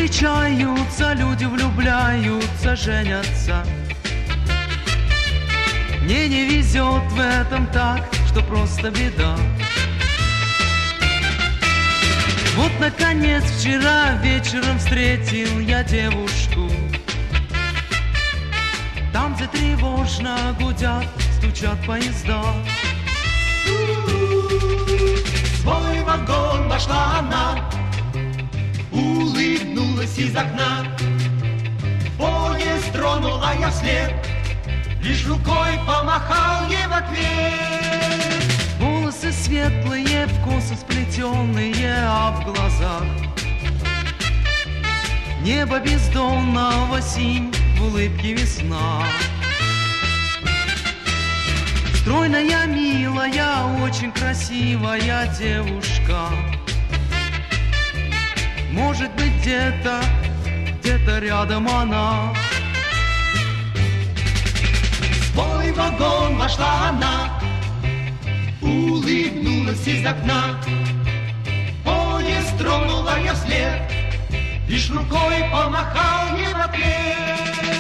встречаются, люди влюбляются, женятся. Мне не везет в этом так, что просто беда. Вот, наконец, вчера вечером встретил я девушку. Там, где тревожно гудят, стучат поезда. Свой вагон вошла она, улыбнулась из окна. Поезд тронул, а я вслед лишь рукой помахал ей в ответ. Волосы светлые, в косы сплетенные, а в глазах небо бездонного синь, в улыбке весна. Стройная, милая, очень красивая девушка. Может быть, где-то рядом она. В свой вагон вошла она, улыбнулась из окна. Поезд тронула я вслед, лишь рукой помахал ей в ответ.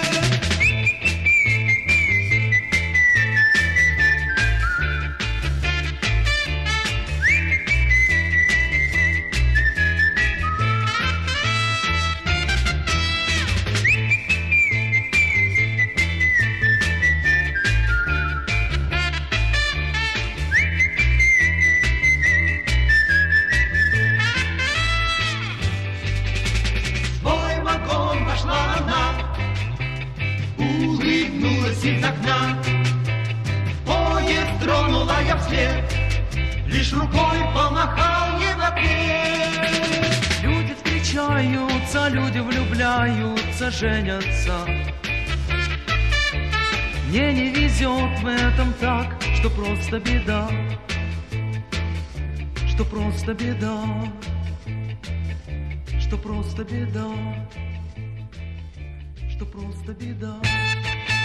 Улыбнулась из окна, поезд тронула я вслед, лишь рукой помахал ей в ответ. Люди встречаются, люди влюбляются, женятся. Мне не везет в этом так, что просто беда, что просто беда, что просто беда, что просто беда.